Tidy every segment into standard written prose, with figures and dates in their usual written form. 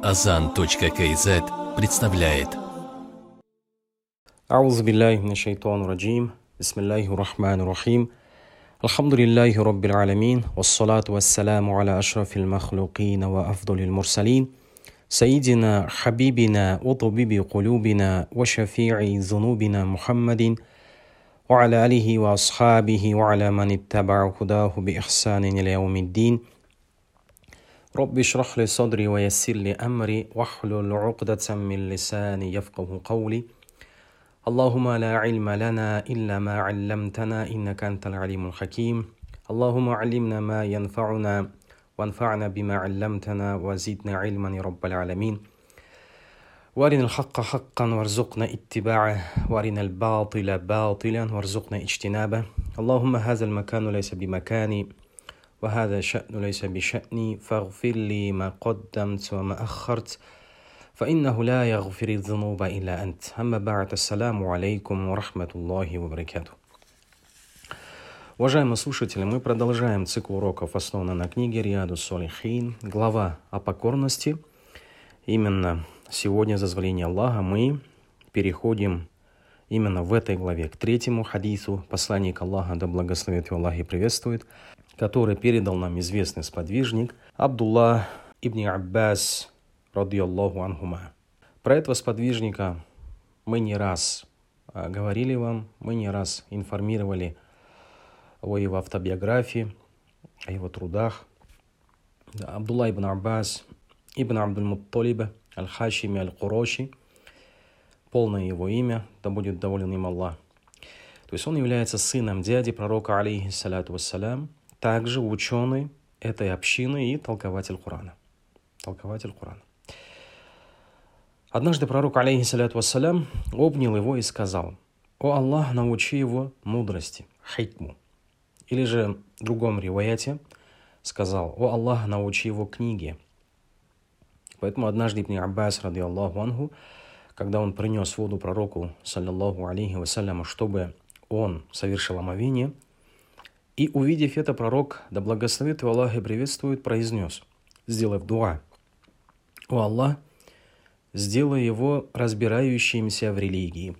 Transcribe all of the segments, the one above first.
Azan.kz представляет. Аузу билляхи минаш шайтанир раджим. Бисмиллахир рахманир рахим. Алхамдулиллахи раббил аламин. Вассалату вассаламу аля ашрафил махлукин ва афдалил мурсалин. Сайидина хабибина ва табиби кулубина ва шафи'i зунубина Мухаммадин ва аля алихи ва асхабихи ва аля ман иттаба'у худаху би ихсанин иля яумиддин. Рабби шрах ли садри ва яссир ли амри вахлул уqдатам мин лисани яфкаху каули. Аллахумма ла илма лана илля ма алламтана иннака антал алимул хаким. Аллахумма алимна ма янфауна ванфa'на бима алламтана ва зидна илман я раббал аламин. وارنا الحق حقا وارزقنا اتباعه وارنا الباطل باطلا وارزقنا اجتنابه. اللهم هذا المكان ليس بمكاني وهذا شأن ليس بشأني فاغفر لي ما قدمت وما أخرت فإنه لا يغفر الذنوب إلا أنت. أما بعد, ассаляму алейкум ва рахматуллахи ва баракату. Уважаемые слушатели, мы продолжаем цикл уроков, основанный на книге Риядус Солихин, глава о покорности. Именно сегодня, за дозволения Аллаха, мы переходим именно в этой главе к третьему хадису посланника Аллаха, да благословит его Аллах и приветствует, который передал нам известный сподвижник Абдулла ибн Аббас, радийаллаху анхума. Про этого сподвижника мы не раз говорили вам, мы не раз информировали о его автобиографии, о его трудах. Абдулла ибн Аббас ибн Абдуль-Мутталиб аль-Хашими аль-Куроши, полное его имя, да будет доволен им Аллах. То есть он является сыном дяди пророка, алейхиссаляту вассалям, также ученый этой общины и толкователь Корана. Однажды пророк, алейхиссаляту вассалям, обнял его и сказал: «О Аллах, научи его мудрости, хикму». Или же в другом риваяте сказал: «О Аллах, научи его книге». Поэтому однажды ибн Аббас, радийаллаху анху, когда он принес воду пророку, саллаллаху алейхи вассаляму, чтобы он совершил омовение, и, увидев это, пророк, да благословит его Аллах и приветствует, произнес, сделав дуа: «О Аллах, сделай его разбирающимся в религии».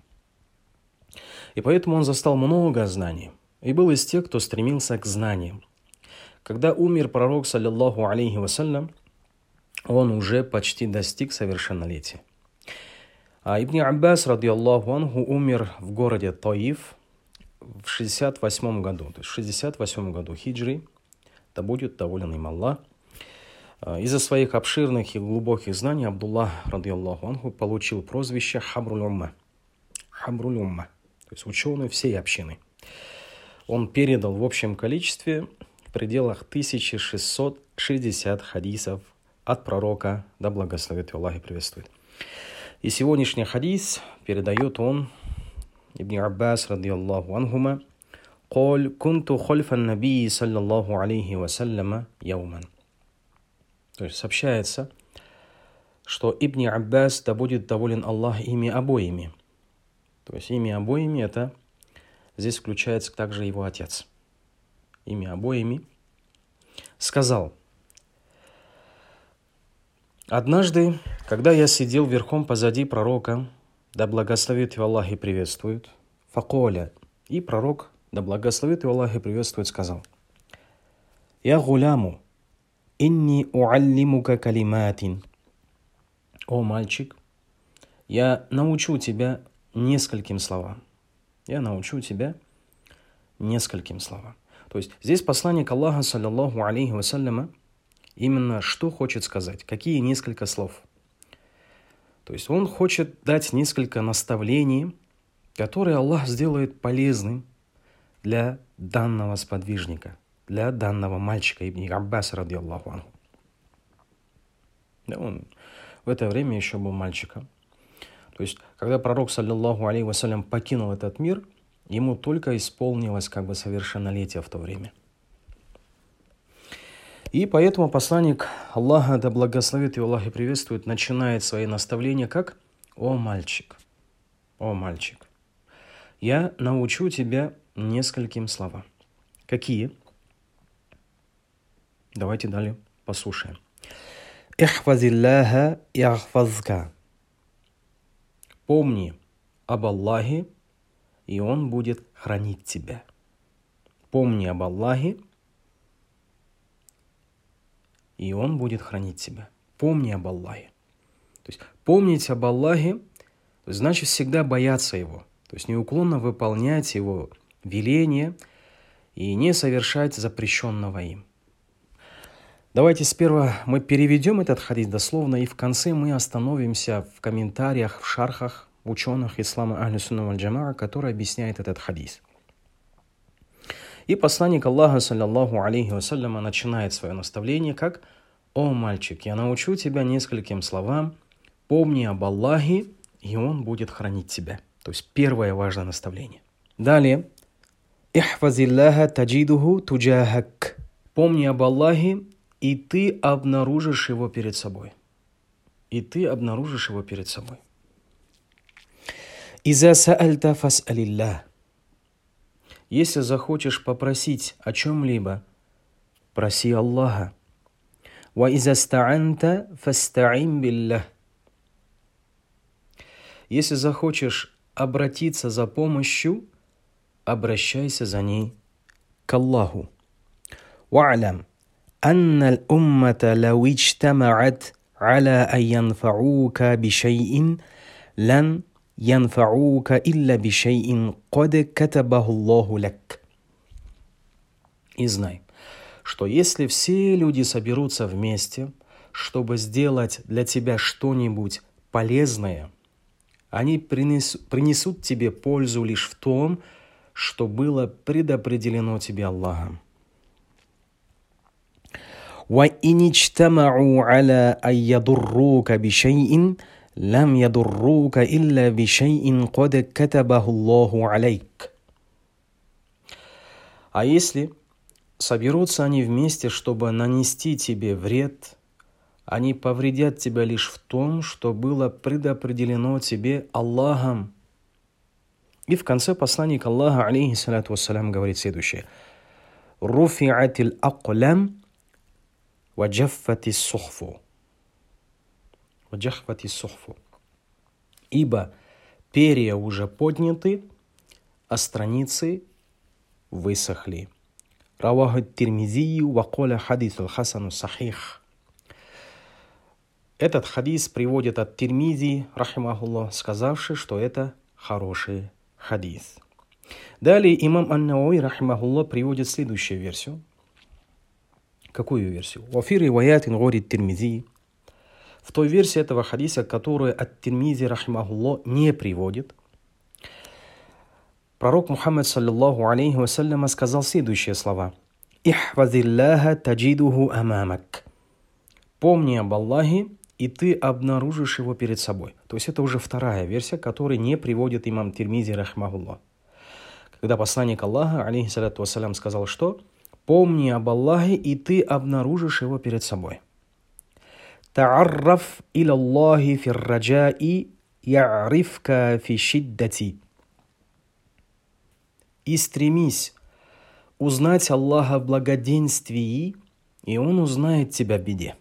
И поэтому он застал много знаний и был из тех, кто стремился к знаниям. Когда умер пророк, саллаллаху алейхи вассалям, он уже почти достиг совершеннолетия. А ибн Аббас, радийаллаху анху, умер в городе Таиф в 68 году, то есть в 68 году хиджри, да будет доволен им Аллах. Из-за своих обширных и глубоких знаний Абдулла, радийаллаху анху, получил прозвище Хабруль Умма, то есть ученый всей общины. Он передал в общем количестве в пределах 1660 хадисов от пророка, да благословит его Аллах и приветствует. И сегодняшний хадис передает он, ибн Аббас, радийаллаху анхума, «Коль кунту хольфан набии, саллаллаху алейхи вассаляма, яуман». То есть сообщается, что ибн Аббас, да будет доволен Аллах, ими обоими. То есть ими обоими, это здесь включается также его отец. Ими обоими сказал: «Однажды, когда я сидел верхом позади пророка, да благословит его Аллах и приветствует, факоля, и пророк, да благословит его Аллах и приветствует, сказал: «Я гуляму, инни уаллимука калиматин». О мальчик, я научу тебя нескольким словам. То есть здесь посланник Аллаха, саллаллаху алейхи вассаляма, именно что хочет сказать, какие несколько слов. То есть он хочет дать несколько наставлений, которые Аллах сделает полезным для данного сподвижника, для данного мальчика ибн Аббаса, радийаллаху анху. Да, он в это время еще был мальчиком. То есть, когда пророк, саллаллаху алейхи вассалям, покинул этот мир, ему только исполнилось совершеннолетие в то время. И поэтому посланник Аллаха, да благословит его Аллах и приветствует, начинает свои наставления как: «О мальчик, я научу тебя нескольким словам». Какие? Давайте далее послушаем. Ихфазилляха яхфазка. Помни об Аллахе, и Он будет хранить тебя. Помни об Аллахе, и Он будет хранить тебя. Помни об Аллахе. То есть помнить об Аллахе, значит всегда бояться Его. То есть неуклонно выполнять Его веления и не совершать запрещенного им. Давайте сперва мы переведем этот хадис дословно, и в конце мы остановимся в комментариях, в шархах ученых ислама Ахлю Сунна валь Джамаа, которые объясняют этот хадис. И посланник Аллаха, саллаллаху алейхи вассаляма, начинает свое наставление как: «О мальчик, я научу тебя нескольким словам, помни об Аллахе, и Он будет хранить тебя». То есть первое важное наставление. Далее. «Ихфазилляха таджидуху туджахак». Помни об Аллахе, и ты обнаружишь Его перед собой. И ты обнаружишь Его перед собой. «Иза саальта фас'алиллах». Если захочешь попросить о чем-либо, проси Аллаха. «Ва иза ста'анта фаста'ин биллах». Если захочешь обратиться за помощью, обращайся за ней к Аллаху. «Ва'лям анна аль-уммата лау иджтама'ат аля ан янфа'ука бишай'ин лан янфа'ука илля бишай'ин кад катабаху Аллаху лак». И знай, что если все люди соберутся вместе, чтобы сделать для тебя что-нибудь полезное, они принесут тебе пользу лишь в том, что было предопределено тебе Аллахом. وَإِنِ اجْتَمَعُوا عَلَىٰ أَن يَضُرُّوكَ بِشَيْءٍ لَمْ يَضُرُّوكَ إِلَّا بِشَيْءٍ قَدْ كَتَبَهُ اللَّهُ عَلَيْكَ. А если соберутся они вместе, чтобы нанести тебе вред, они повредят тебя лишь в том, что было предопределено тебе Аллахом. И в конце посланник Аллаха, алейхиссалату вассалям, говорит следующее: «Руфи'атил аклям ваджаффатис сухфу». Ваджаффатис сухфу. Ибо перья уже подняты, а страницы высохли. Раваху Тирмизию ваколя хадису хасану сахих. Этот хадис приводит от Тирмизи, рахимахуллах, сказавший, что это хороший хадис. Далее имам ан-Навави, рахимахуллах, приводит следующую версию. Какую версию? «Вафи риваятин горит Тирмизи». В той версии этого хадиса, которую от Тирмизи, рахимахуллах, не приводит, пророк Мухаммад, саллаллаху алейхи вассаляма, сказал следующие слова: «Ихфазилляха таджидуху амамак». Помни об Аллахе, и ты обнаружишь Его перед собой. То есть это уже вторая версия, которую не приводит имам Тирмизи, рахимахуллах. Когда посланник Аллаха, алейхиссалату вассалям, сказал, что «Помни об Аллахе, и ты обнаружишь Его перед собой». «Та'арраф иля Аллахи фир раджаи я'рифка фи шиддати». И стремись узнать Аллаха в благоденствии, и Он узнает тебя в беде.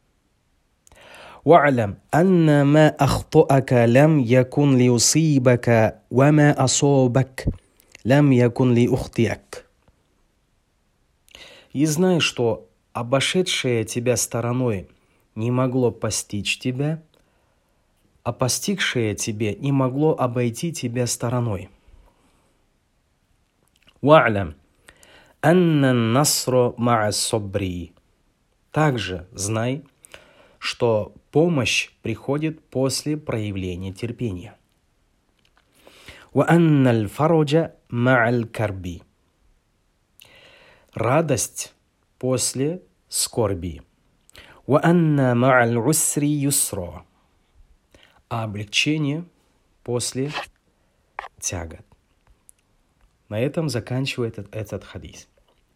«Ва'лям анна ма ахто'ака лям якун ли усибака, ва ма асобак лям якун ли ухтиак». И знай, что обошедшее тебя стороной не могло постичь тебя, а постигшее тебе не могло обойти тебя стороной. «Ва'лям анна насро ма'ас собри». Также знай, что помощь приходит после проявления терпения. «Ва анна аль-фараджа ма'аль карби». Радость после скорби. «Ва анна ма'аль усри юсро». А облегчение после тягот. На этом заканчивает этот хадис.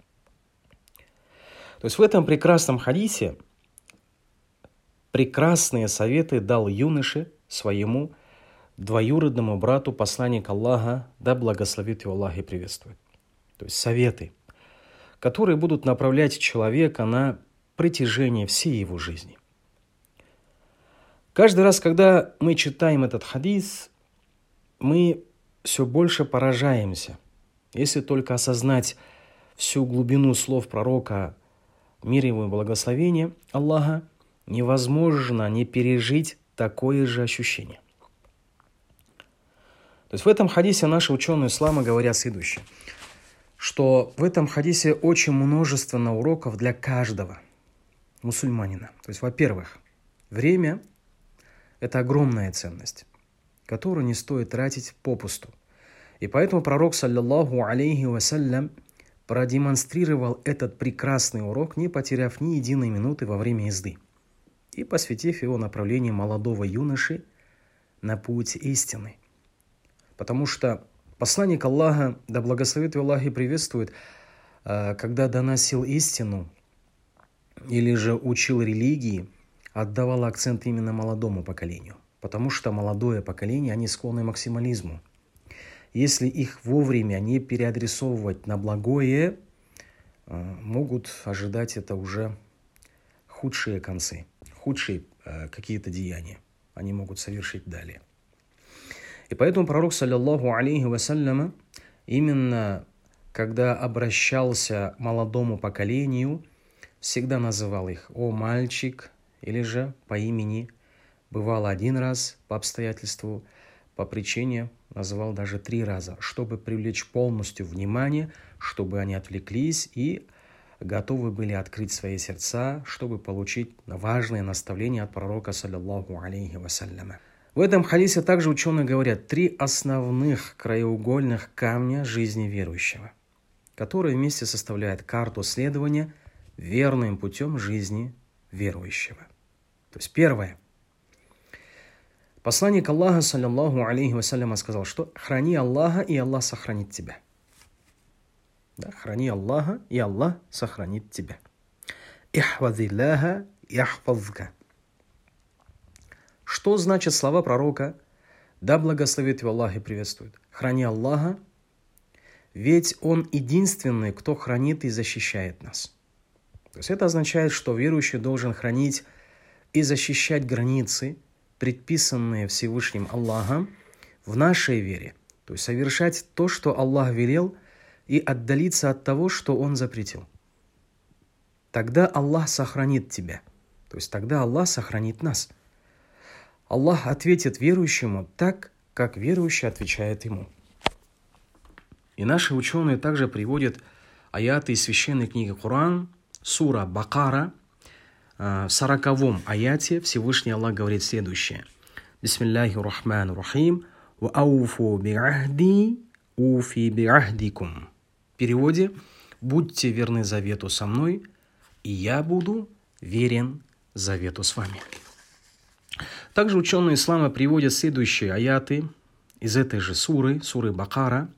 То есть в этом прекрасном хадисе прекрасные советы дал юноше своему двоюродному брату посланник Аллаха, да благословит его Аллах и приветствует. То есть советы, которые будут направлять человека на протяжении всей его жизни. Каждый раз, когда мы читаем этот хадис, мы все больше поражаемся. Если только осознать всю глубину слов пророка, мир ему и благословение Аллаха, невозможно не пережить такое же ощущение. То есть в этом хадисе наши ученые ислама говорят следующее, что в этом хадисе очень множественно уроков для каждого мусульманина. То есть, во-первых, время – это огромная ценность, которую не стоит тратить попусту. И поэтому пророк, саллаллаху алейхи вассалям, продемонстрировал этот прекрасный урок, не потеряв ни единой минуты во время езды и посвятив его направлению молодого юноши на путь истины. Потому что посланник Аллаха, да благословит его Аллах и приветствует, когда доносил истину или же учил религии, отдавал акцент именно молодому поколению. Потому что молодое поколение, они склонны к максимализму. Если их вовремя не переадресовывать на благое, могут ожидать это уже худшие концы, худшие какие-то деяния они могут совершить далее. И поэтому пророк, саллаллаху алейхи вассаляма, именно когда обращался к молодому поколению, всегда называл их «о мальчик» или же по имени. Бывало один раз по обстоятельству, по причине называл даже 3 раза, чтобы привлечь полностью внимание, чтобы они отвлеклись и готовы были открыть свои сердца, чтобы получить важные наставления от пророка, саллаллаху алейхи вассаляма. В этом хадисе также ученые говорят 3 основных краеугольных камня жизни верующего, которые вместе составляют карту следования верным путем жизни верующего. То есть первое. Посланник Аллаха, саллаллаху алейхи вассаляма, сказал, что храни Аллаха, и Аллах сохранит тебя. Да, храни Аллаха, и Аллах сохранит тебя. Ихфазилляха яхфазка. Что значит слова пророка? Да благословит его Аллах и приветствует. Храни Аллаха, ведь Он единственный, кто хранит и защищает нас. То есть это означает, что верующий должен хранить и защищать границы, предписанные Всевышним Аллахом в нашей вере. То есть совершать то, что Аллах велел, и отдалиться от того, что Он запретил. Тогда Аллах сохранит тебя. То есть тогда Аллах сохранит нас. Аллах ответит верующему так, как верующий отвечает ему. И наши ученые также приводят аяты из священной книги Коран, сура Бакара, в 40-м аяте Всевышний Аллах говорит следующее. Бисмиллахи рахмани рахим. Ва ауфу биахди уфи биахдикум. В переводе: будьте верны завету со мной, и я буду верен завету с вами. Также ученые ислама приводят следующие аяты из этой же суры Бакара,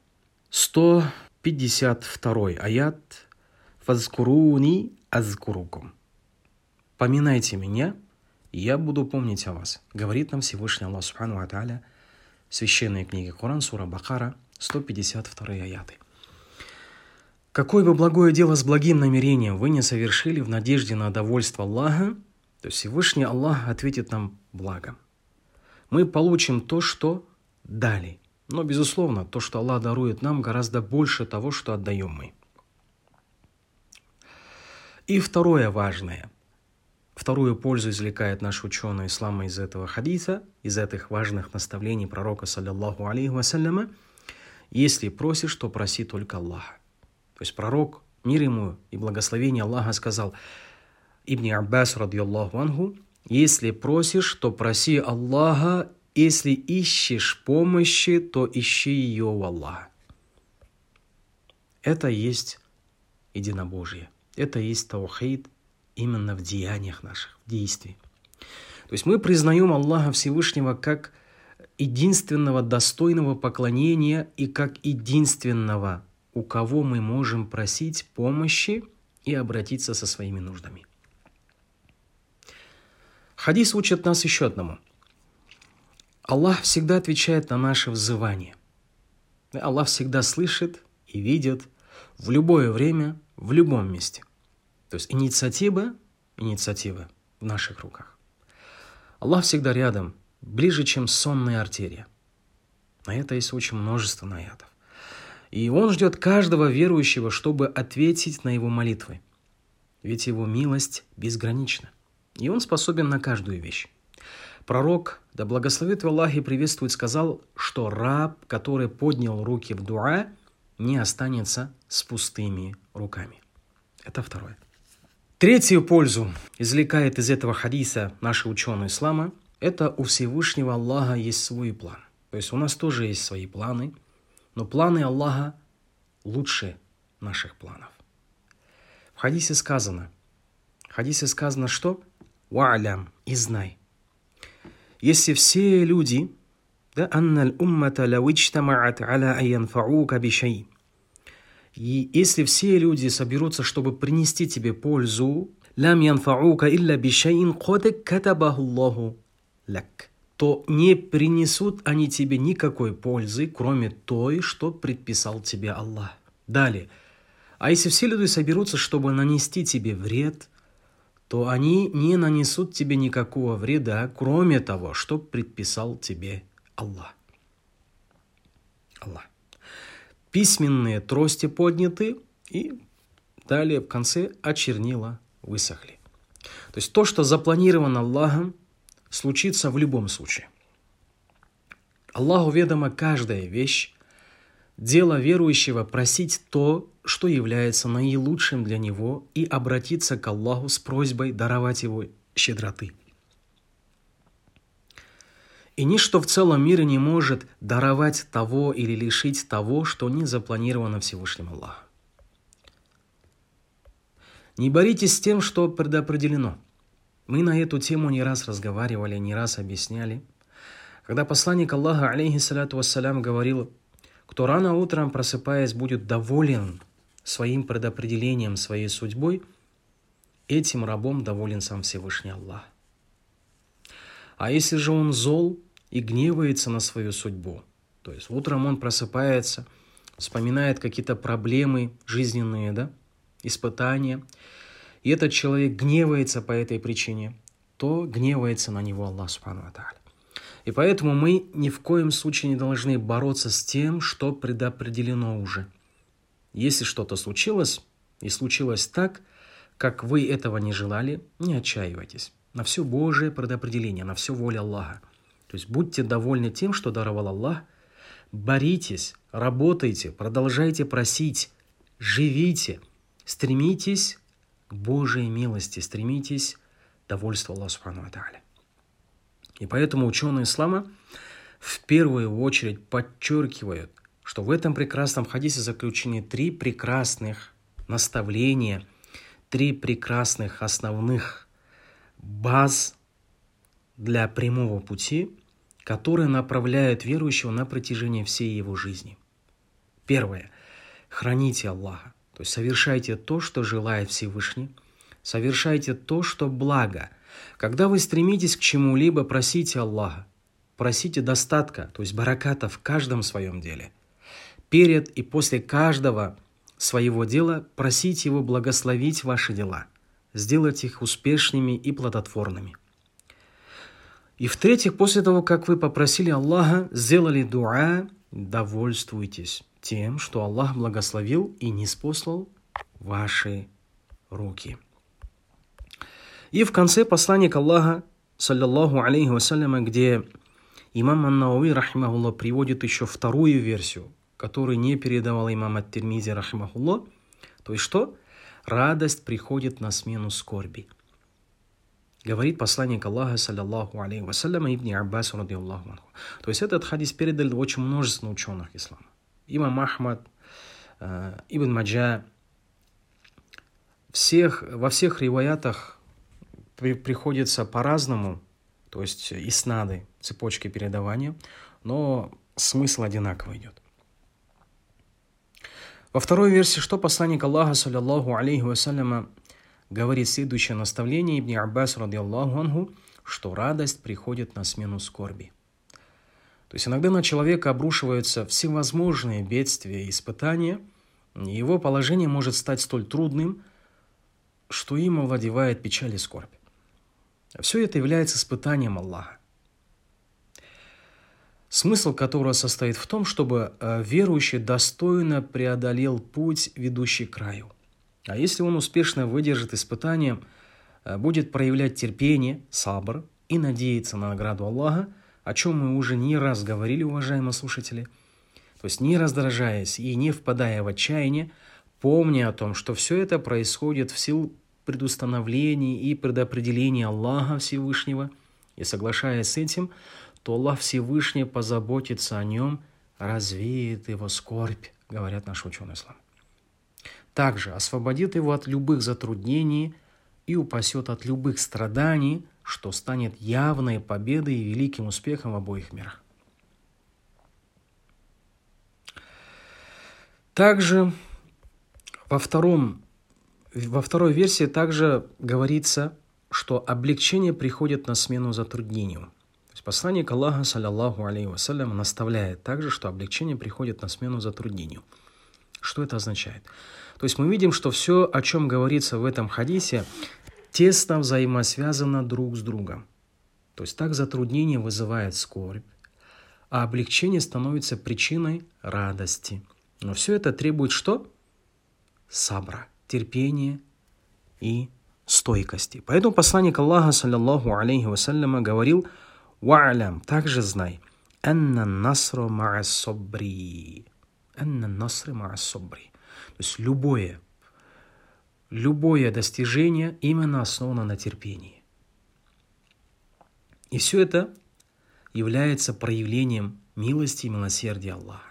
152 аят. «Фазкуруни азкурукум». «Поминайте меня, и я буду помнить о вас», говорит нам Всевышний Аллах Субхану ва Тааля в священной книге Коран, сура Бакара, 152 аяты. Какое бы благое дело с благим намерением вы не совершили в надежде на довольство Аллаха, то Всевышний Аллах ответит нам благом. Мы получим то, что дали. Но, безусловно, то, что Аллах дарует нам, гораздо больше того, что отдаем мы. И второе важное. Вторую пользу извлекает наши ученые ислама из этого хадиса, из этих важных наставлений пророка, саллаллаху алейхи вассаляма. Если просишь, то проси только Аллаха. То есть пророк, мир ему и благословение Аллаха, сказал Ибн Аббас, радийаллаху анху: если просишь, то проси Аллаха, если ищешь помощи, то ищи ее у Аллаха. Это есть единобожие. Это есть таухид именно в деяниях наших, в действии. То есть мы признаем Аллаха Всевышнего как единственного достойного поклонения и как единственного, у кого мы можем просить помощи и обратиться со своими нуждами. Хадис учит нас еще одному. Аллах всегда отвечает на наши взывания. Аллах всегда слышит и видит в любое время, в любом месте. То есть инициатива в наших руках. Аллах всегда рядом, ближе, чем сонная артерия. На это есть очень множество аятов. И Он ждет каждого верующего, чтобы ответить на его молитвы. Ведь Его милость безгранична. И Он способен на каждую вещь. Пророк, да благословит его Аллах и приветствует, сказал, что раб, который поднял руки в дуа, не останется с пустыми руками. Это второе. Третью пользу извлекает из этого хадиса наши ученые ислама. Это у Всевышнего Аллаха есть свой план. То есть у нас тоже есть свои планы, но планы Аллаха лучше наших планов. В хадисе сказано что? «Ва'лям» и знай. Если все люди, да, «анналь уммата лау иджтама'ат аля ан янфа'ука бишай». И если все люди соберутся, чтобы принести тебе пользу, «лам янфа'ука илля бишайин кад катабаху Аллаху лак», то не принесут они тебе никакой пользы, кроме той, что предписал тебе Аллах. Далее. А если все люди соберутся, чтобы нанести тебе вред, то они не нанесут тебе никакого вреда, кроме того, что предписал тебе Аллах. Письменные трости подняты, и далее в конце чернила высохли. То есть то, что запланировано Аллахом, случится в любом случае. Аллаху ведома каждая вещь. Дело верующего просить то, что является наилучшим для него, и обратиться к Аллаху с просьбой даровать его щедроты. И ничто в целом мире не может даровать того или лишить того, что не запланировано Всевышним Аллахом. Не боритесь с тем, что предопределено. Мы на эту тему не раз разговаривали, не раз объясняли. Когда посланник Аллаха, алейхиссаляту вассалям, говорил, кто рано утром, просыпаясь, будет доволен своим предопределением, своей судьбой, этим рабом доволен сам Всевышний Аллах. А если же он зол и гневается на свою судьбу, то есть утром он просыпается, вспоминает какие-то проблемы жизненные, да, испытания, и этот человек гневается по этой причине, то гневается на него Аллах субхану ва тааля. И поэтому мы ни в коем случае не должны бороться с тем, что предопределено уже. Если что-то случилось, и случилось так, как вы этого не желали, не отчаивайтесь. На все Божие предопределение, на все воля Аллаха. То есть будьте довольны тем, что даровал Аллах. Боритесь, работайте, продолжайте просить, живите, стремитесь к Божьей милости, стремитесь к довольству Аллаха субхану ва тааля. И поэтому ученые ислама в первую очередь подчеркивают, что в этом прекрасном хадисе заключены 3 прекрасных наставления, 3 прекрасных основных баз для прямого пути, которые направляют верующего на протяжении всей его жизни. Первое. Храните Аллаха, то есть совершайте то, что желает Всевышний, совершайте то, что благо. Когда вы стремитесь к чему-либо, просите Аллаха, просите достатка, то есть бараката в каждом своем деле. Перед и после каждого своего дела просите Его благословить ваши дела, сделать их успешными и плодотворными. И в-третьих, после того, как вы попросили Аллаха, сделали дуа, довольствуйтесь тем, что Аллах благословил и ниспослал ваши руки. И в конце посланник Аллаха, саллаллаху алейхи вассаляма, где имам ан-Науави, рахимахуллах, приводит еще вторую версию, которую не передавал имам ат-Тирмизи, рахимахуллах, то есть что? Радость приходит на смену скорби. Говорит посланник Аллаха, саллаллаху алейхи вассаляма, ибн Аббас, радиаллаху анху. То есть этот хадис передали очень множество ученых ислама. Имам Ахмад, Ибн Маджа, во всех риваятах приходится по-разному, то есть иснады, цепочки передавания, но смысл одинаково идет. Во второй версии, что посланник Аллаха, саллаллаху алейхи вассаляма, говорит следующее наставление Ибн Аббас, радиаллаху анху, что радость приходит на смену скорби. То есть иногда на человека обрушиваются всевозможные бедствия и испытания, и его положение может стать столь трудным, что им овладевает печаль и скорбь. Все это является испытанием Аллаха, смысл которого состоит в том, чтобы верующий достойно преодолел путь, ведущий к раю. А если он успешно выдержит испытание, будет проявлять терпение, сабр и надеяться на награду Аллаха, о чем мы уже не раз говорили, уважаемые слушатели, то есть не раздражаясь и не впадая в отчаяние, помня о том, что все это происходит в силу предустановлений и предопределения Аллаха Всевышнего, и соглашаясь с этим, то Аллах Всевышний позаботится о нем, развеет его скорбь, говорят наши ученые ислама. Также освободит его от любых затруднений и упасет от любых страданий, что станет явной победой и великим успехом в обоих мирах. Также во второй версии также говорится, что облегчение приходит на смену затруднению. То есть посланник Аллаха, саллаллаху алейхи вассалям, наставляет также, что облегчение приходит на смену затруднению. Что это означает? То есть мы видим, что все, о чем говорится в этом хадисе, тесно взаимосвязано друг с другом. То есть так затруднение вызывает скорбь, а облегчение становится причиной радости. Но все это требует что? Сабра, терпения и стойкости. Поэтому посланник Аллаха, саллаллаху алейхи вассаляма, говорил: «Ва'алям», также знай, «анна насру ма'ас собри». «Анна насру ма'ас собри». То есть любое достижение именно основано на терпении. И все это является проявлением милости и милосердия Аллаха.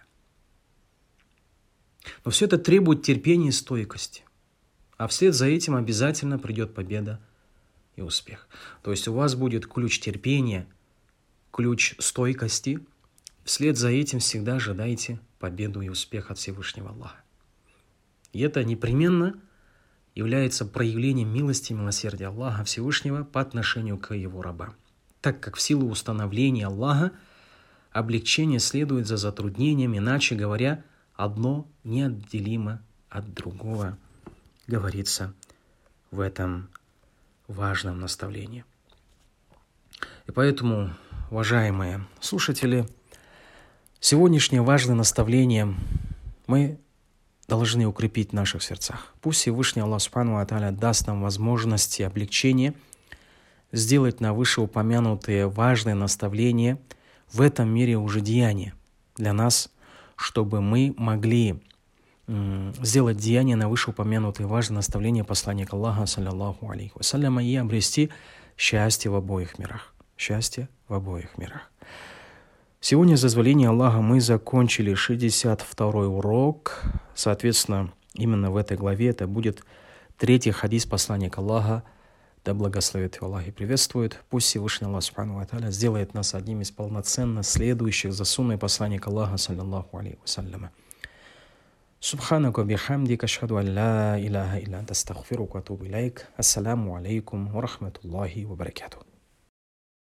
Но все это требует терпения и стойкости. А вслед за этим обязательно придет победа и успех. То есть у вас будет ключ терпения, ключ стойкости. Вслед за этим всегда ожидайте победу и успех от Всевышнего Аллаха. И это непременно является проявлением милости и милосердия Аллаха Всевышнего по отношению к его рабам. Так как в силу установления Аллаха облегчение следует за затруднением, иначе говоря, одно неотделимо от другого, говорится в этом важном наставлении. И поэтому, уважаемые слушатели, сегодняшнее важное наставление мы должны укрепить в наших сердцах. Пусть Всевышний Аллах Субхану ва Тааля даст нам возможности облегчения, сделать на вышеупомянутые важные наставления в этом мире уже деяния для нас, чтобы мы могли сделать деяние на вышеупомянутые важные наставления посланника Аллаха, саллаллаху алейхи вассаляма, и обрести счастье в обоих мирах. Счастье в обоих мирах. Сегодня, с дозволения Аллаха, мы закончили 62-й урок. Соответственно, именно в этой главе это будет 3-й хадис посланника Аллаха. Да благословит его Аллах и приветствует. Пусть Всевышний Аллах Субхану ва Тааля сделает нас одним из полноценно следующих за сунной посланника Аллаха, саллаллаху алейхи вассаляма. Субханака бихамдика, ашхаду ан ла илляха илля анта, астагфирука ва атубу илейк. Ассаламу алейкум ва рахматуллахи ва баракатух.